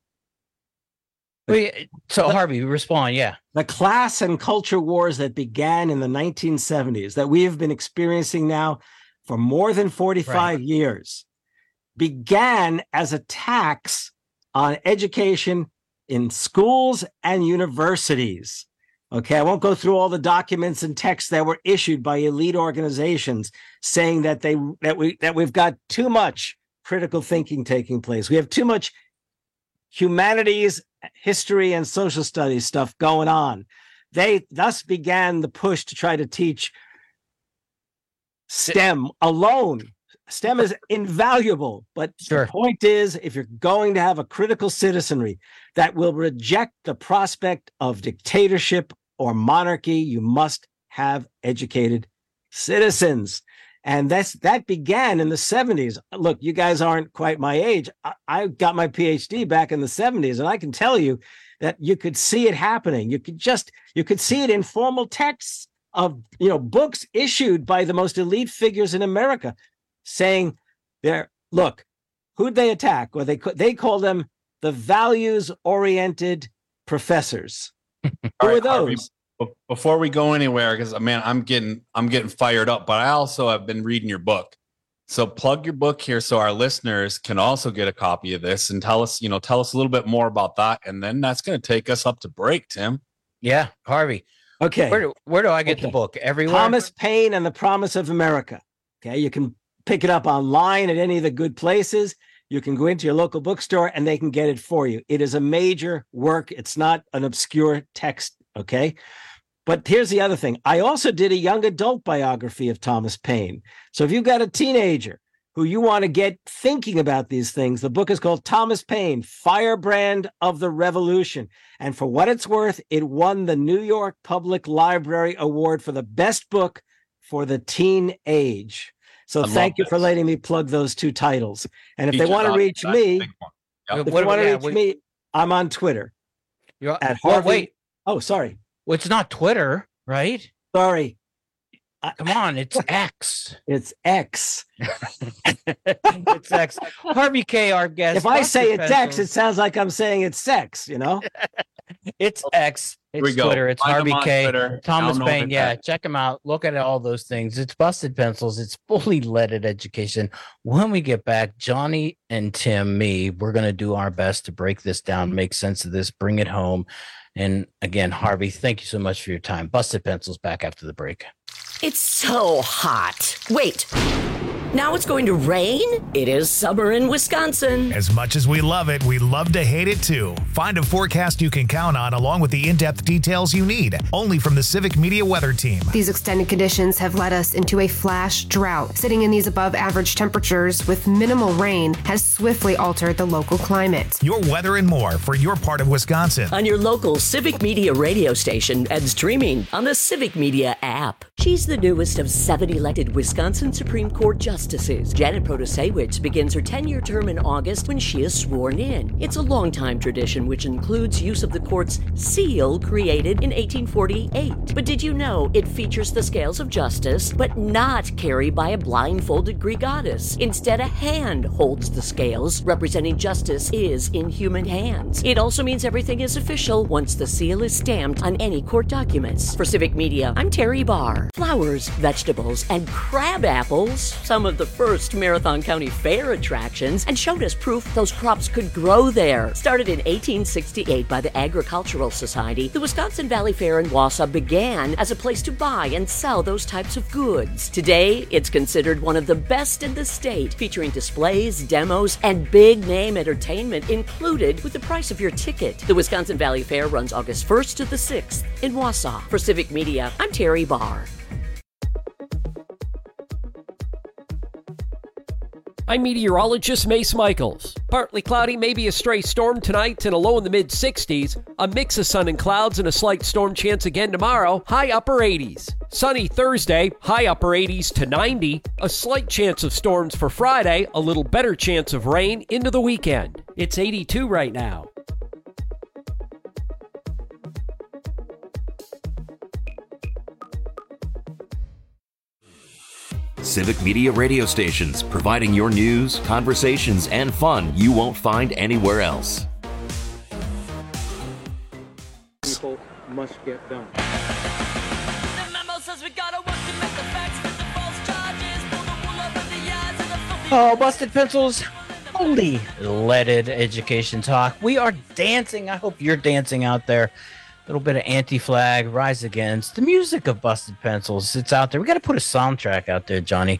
Wait, so Harvey, respond. Yeah. The class and culture wars that began in the nineteen seventies that we have been experiencing now for more than forty-five right. years began as attacks on education in schools and universities. Okay, I won't go through all the documents and texts that were issued by elite organizations saying that they that we that we've got too much critical thinking taking place. We have too much humanities, history, and social studies stuff going on. They thus began the push to try to teach STEM alone. STEM is invaluable, but sure. the point is, if you're going to have a critical citizenry that will reject the prospect of dictatorship or monarchy, you must have educated citizens. And that's that began in the seventies. Look, you guys aren't quite my age. I, I got my P H D back in the seventies, and I can tell you that you could see it happening. You could just, you could see it in formal texts of, you know, books issued by the most elite figures in America saying, "There, look, who'd they attack?" Or they they call them the values-oriented professors. Who right, are those? Harvey, before we go anywhere, because man, I'm getting I'm getting fired up. But I also have been reading your book, so plug your book here so our listeners can also get a copy of this and tell us, you know, tell us a little bit more about that, and then that's going to take us up to break, Tim. Yeah, Harvey. Okay, where do, where do I get okay. the book? Everywhere. Thomas Paine and the Promise of America. Okay, you can pick it up online at any of the good places. You can go into your local bookstore and they can get it for you. It is a major work. It's not an obscure text, okay? But here's the other thing. I also did a young adult biography of Thomas Paine. So if you've got a teenager who you want to get thinking about these things, the book is called Thomas Paine, Firebrand of the Revolution. And for what it's worth, it won the New York Public Library Award for the best book for the teen age. So I thank you this. for letting me plug those two titles. And if Teach they want to reach me, yep. if they want to reach we, me, I'm on Twitter. You're at well, wait. Oh, sorry. Well, it's not Twitter, right? Sorry. Come on, it's X. It's X. It's X. Harvey K, our guest. If I say it's X, it sounds like I'm saying it's sex, you know? It's X. It's we go. Twitter. It's Find Harvey K. Twitter. Thomas Paine. Yeah, check him out. Look at all those things. It's Busted Pencils. It's fully leaded education. When we get back, Johnny and Tim, me, we're going to do our best to break this down, make sense of this, bring it home. And again, Harvey, thank you so much for your time. Busted Pencils back after the break. It's so hot. Wait. Now it's going to rain? It is summer in Wisconsin. As much as we love it, we love to hate it too. Find a forecast you can count on along with the in-depth details you need, only from the Civic Media Weather Team. These extended conditions have led us into a flash drought. Sitting in these above average temperatures with minimal rain has swiftly altered the local climate. Your weather and more for your part of Wisconsin. On your local Civic Media radio station and streaming on the Civic Media app. She's the newest of seven elected Wisconsin Supreme Court justices. Janet Protasewicz begins her ten-year term in August when she is sworn in. It's a long-time tradition which includes use of the court's seal created in eighteen forty-eight. But did you know it features the scales of justice, but not carried by a blindfolded Greek goddess? Instead, a hand holds the scales, representing justice is in human hands. It also means everything is official once the seal is stamped on any court documents. For Civic Media, I'm Terry Barr. Flowers, vegetables, and crab apples, some of the first Marathon County Fair attractions, and showed us proof those crops could grow there. Started in eighteen sixty-eight by the Agricultural Society, the Wisconsin Valley Fair in Wausau began as a place to buy and sell those types of goods. Today, it's considered one of the best in the state, featuring displays, demos, and big-name entertainment included with the price of your ticket. The Wisconsin Valley Fair runs August first to the sixth in Wausau. For Civic Media, I'm Terry Barr. I'm meteorologist Mace Michaels. Partly cloudy, maybe a stray storm tonight and a low in the mid sixties. A mix of sun and clouds and a slight storm chance again tomorrow, high upper eighties. Sunny Thursday, high upper eighties to ninety. A slight chance of storms for Friday, a little better chance of rain into the weekend. It's eighty-two right now. Civic Media radio stations, providing your news, conversations, and fun you won't find anywhere else. People must get done. The memo says we gotta work to make the facts fit the false charges. Pull the wool over the eyes of the filthy. Oh, Busted Pencils, fully leaded education talk. We are dancing. I hope you're dancing out there. A little bit of Anti-Flag, Rise Against, the music of Busted Pencils. It's out there. We got to put a soundtrack out there, Johnny.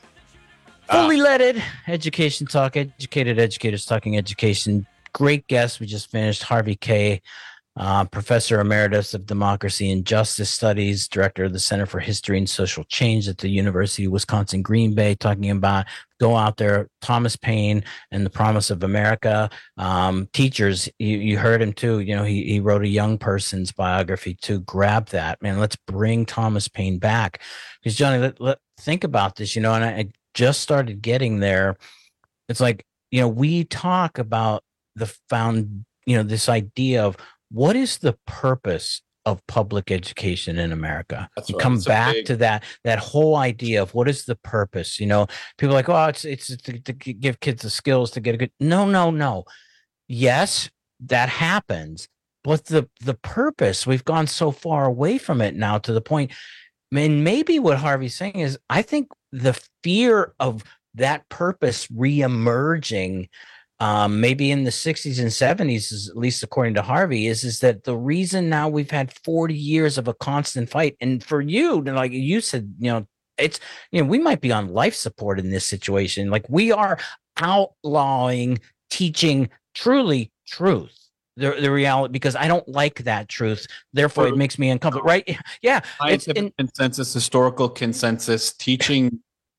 Fully ah. leaded education talk, educated educators talking education. Great guest. We just finished Harvey Kaye, uh, Professor Emeritus of Democracy and Justice Studies, Director of the Center for History and Social Change at the University of Wisconsin Green Bay, talking about go out there, Thomas Paine and the Promise of America. Um, teachers, you, you heard him too. You know, he, he wrote a young person's biography to grab that. Man, let's bring Thomas Paine back. Because Johnny, let, let think about this, you know, and I, I just started getting there. It's like, you know, we talk about the found, you know, this idea of what is the purpose of public education in America. That's you right. come it's back big... to that that whole idea of what is the purpose. You know, people are like, oh, it's it's to, to give kids the skills to get a good. No, no, no. Yes, that happens, but the the purpose, we've gone so far away from it now to the point. And maybe what Harvey's saying is, I think the fear of that purpose reemerging. Um, maybe in the sixties and seventies, is, at least according to Harvey, is, is that the reason now we've had forty years of a constant fight. And for you, like you said, you know, it's, you know, we might be on life support in this situation. Like we are outlawing teaching truly truth, the, the reality, because I don't like that truth. Therefore, it makes me uncomfortable. Right. Yeah. Scientific it's, in, consensus, historical consensus, teaching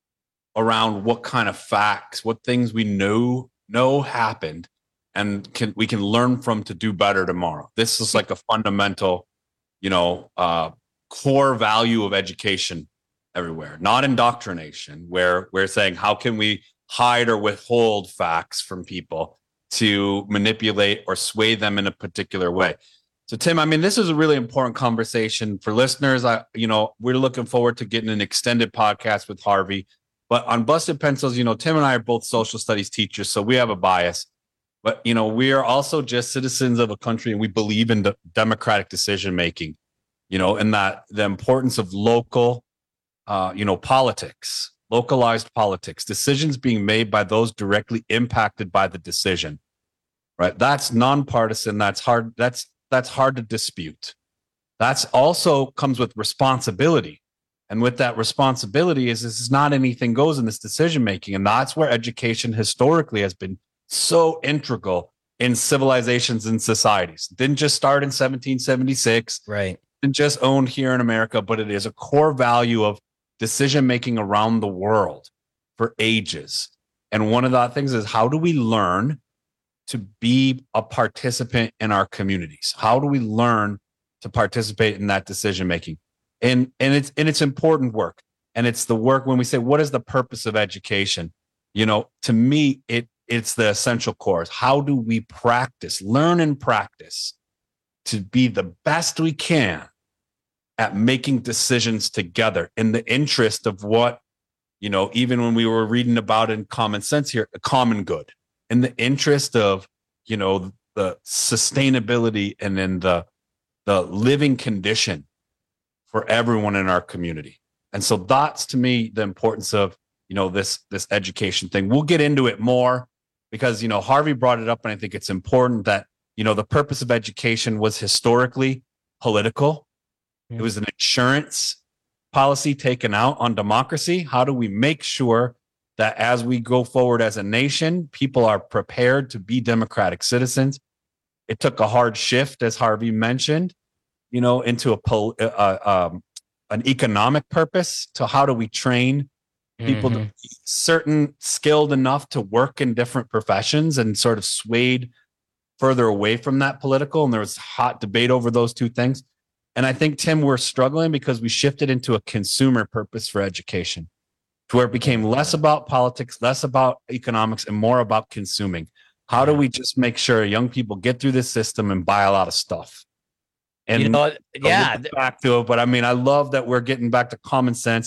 around what kind of facts, what things we know. know happened and can we can learn from to do better tomorrow. This is like a fundamental, you know, uh, core value of education everywhere, not indoctrination, where we're saying, how can we hide or withhold facts from people to manipulate or sway them in a particular way? So, Tim, I mean, this is a really important conversation for listeners. I, you know, we're looking forward to getting an extended podcast with Harvey. But on Busted Pencils, you know, Tim and I are both social studies teachers, so we have a bias. But, you know, we are also just citizens of a country, and we believe in the democratic decision making, you know, and that the importance of local, uh, you know, politics, localized politics, decisions being made by those directly impacted by the decision, right? That's nonpartisan. That's hard. That's that's hard to dispute. That's also comes with responsibility. And with that responsibility is this is not anything goes in this decision making. And that's where education historically has been so integral in civilizations and societies. It didn't just start in seventeen seventy-six. Right. Didn't just owned here in America, but it is a core value of decision making around the world for ages. And one of the things is, how do we learn to be a participant in our communities? How do we learn to participate in that decision making? And and it's and it's important work. And it's the work when we say, what is the purpose of education? You know, to me, it it's the essential course. How do we practice, learn and practice to be the best we can at making decisions together in the interest of what, you know, even when we were reading about in Common Sense here, a common good, in the interest of, you know, the sustainability and in the the living condition for everyone in our community. And so that's, to me, the importance of, you know, this, this education thing. We'll get into it more because, you know, Harvey brought it up, and I think it's important that, you know, the purpose of education was historically political. It was an insurance policy taken out on democracy. How do we make sure that as we go forward as a nation, people are prepared to be democratic citizens? It took a hard shift, as Harvey mentioned, you know, into a pol- uh, um, an economic purpose. To how do we train people mm-hmm. to be certain skilled enough to work in different professions, and sort of swayed further away from that political. And there was hot debate over those two things. And I think, Tim, we're struggling because we shifted into a consumer purpose for education, to where it became less about politics, less about economics, and more about consuming. How do we just make sure young people get through this system and buy a lot of stuff? And you know, yeah, back to it. But I mean, I love that we're getting back to common sense,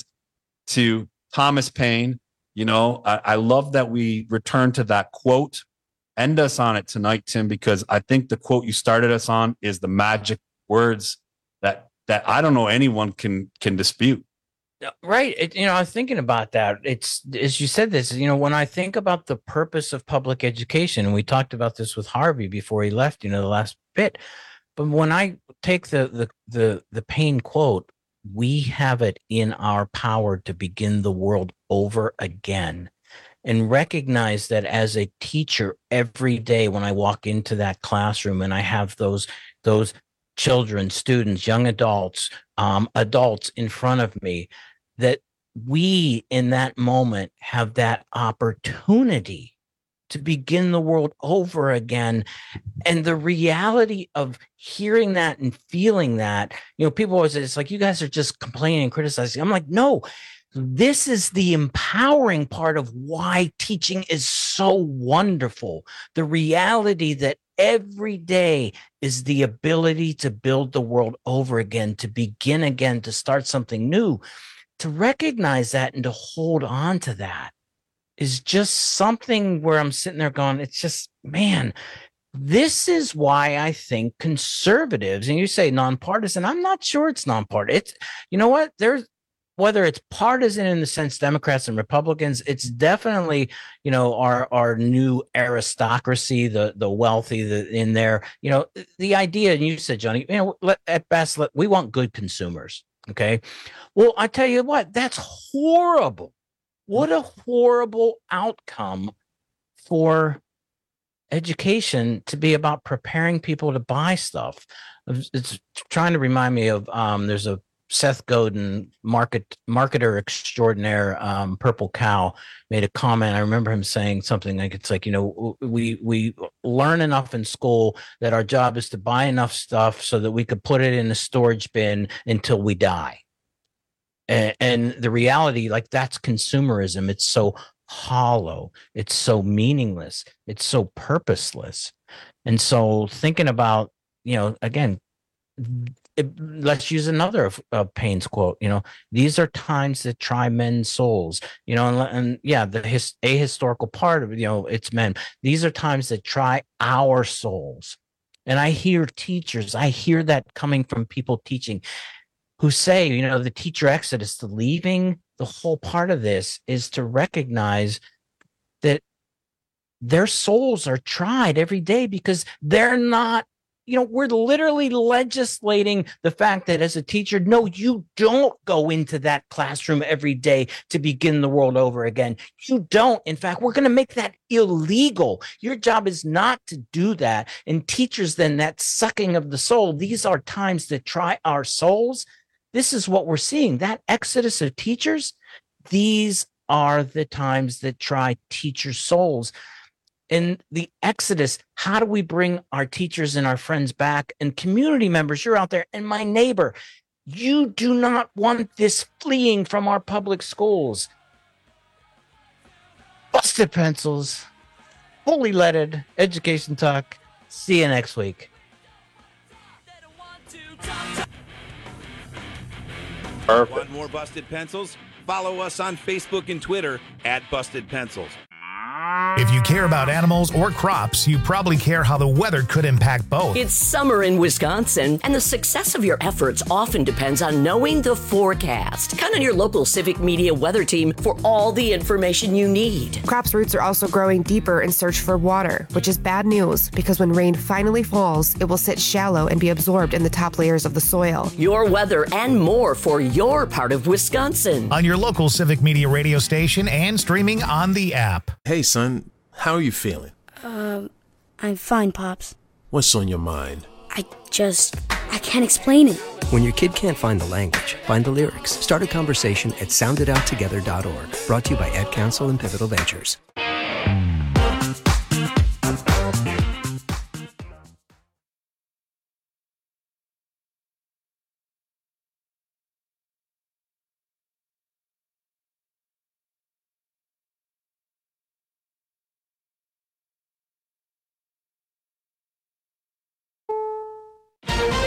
to Thomas Paine. You know, I, I love that we return to that quote. End us on it tonight, Tim, because I think the quote you started us on is the magic words that that I don't know anyone can can dispute. Right. It, you know, I was thinking about that. It's, as you said this, you know, when I think about the purpose of public education, and we talked about this with Harvey before he left, you know, the last bit. But when I take the the the the Paine quote, we have it in our power to begin the world over again. And recognize that as a teacher, every day when I walk into that classroom and I have those those children, students, young adults, um, adults in front of me, that we in that moment have that opportunity to begin the world over again. And the reality of hearing that and feeling that, you know, people always say, it's like, you guys are just complaining and criticizing. I'm like, no. This is the empowering part of why teaching is so wonderful. The reality that every day is the ability to build the world over again, to begin again, to start something new. To recognize that and to hold on to that is just something where I'm sitting there going, it's just, man, this is why I think conservatives, and you say nonpartisan, I'm not sure it's nonpartisan. It's, you know what, there's, whether it's partisan in the sense Democrats and Republicans, it's definitely, you know, our our new aristocracy, the the wealthy, the in there, you know, the idea, and you said, Johnny, you know, let, at best, let, we want good consumers. Okay. Well, I tell you what, that's horrible. What a horrible outcome for education to be about preparing people to buy stuff. It's trying to remind me of, um, there's a Seth Godin, market marketer extraordinaire, um, Purple Cow, made a comment. I remember him saying something like, it's like, you know, we we learn enough in school that our job is to buy enough stuff so that we could put it in a storage bin until we die. And, and the reality, like, that's consumerism. It's so hollow. It's so meaningless. It's so purposeless. And so thinking about, you know, again, It, let's use another of, of Paine's quote. You know, these are times that try men's souls. You know, and, and yeah, the his, ahistorical part of, you know, it's men. These are times that try our souls. And I hear teachers, I hear that coming from people teaching, who say, you know, the teacher exodus, the leaving, the whole part of this is to recognize that their souls are tried every day because they're not. You know, we're literally legislating the fact that as a teacher, no, you don't go into that classroom every day to begin the world over again. You don't. In fact, we're going to make that illegal. Your job is not to do that. And teachers, then, that sucking of the soul, these are times that try our souls. This is what we're seeing. That exodus of teachers, these are the times that try teachers' souls. In the exodus, how do we bring our teachers and our friends back? And community members, you're out there, and my neighbor, you do not want this fleeing from our public schools. Busted Pencils, fully leaded education talk. See you next week. Perfect. Want more Busted Pencils? Follow us on Facebook and Twitter at Busted Pencils. If you care about animals or crops, you probably care how the weather could impact both. It's summer in Wisconsin, and the success of your efforts often depends on knowing the forecast. Count on your local Civic Media weather team for all the information you need. Crops' roots are also growing deeper in search for water, which is bad news because when rain finally falls, it will sit shallow and be absorbed in the top layers of the soil. Your weather and more for your part of Wisconsin. On your local Civic Media radio station and streaming on the app. Hey, son, how are you feeling? Um, I'm fine, Pops. What's on your mind? I just, I can't explain it. When your kid can't find the language, find the lyrics. Start a conversation at sound it out together dot org. Brought to you by Ad Council and Pivotal Ventures.